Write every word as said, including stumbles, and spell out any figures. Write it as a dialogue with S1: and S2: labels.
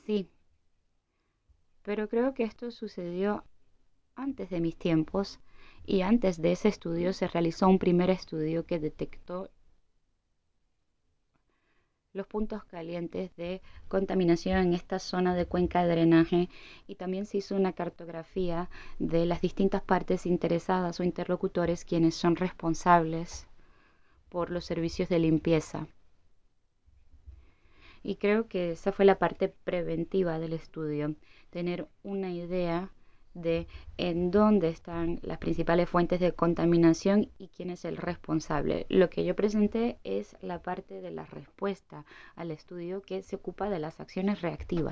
S1: Sí, pero creo que esto sucedió antes de mis tiempos y antes de ese estudio se realizó un primer estudio que detectó los puntos calientes de contaminación en esta zona de cuenca de drenaje y también se hizo una cartografía de las distintas partes interesadas o interlocutores quienes son responsables por los servicios de limpieza. Y creo que esa fue la parte preventiva del estudio, tener una idea de en dónde están las principales fuentes de contaminación y quién es el responsable. Lo que yo presenté es la parte de la respuesta al estudio que se ocupa de las acciones reactivas.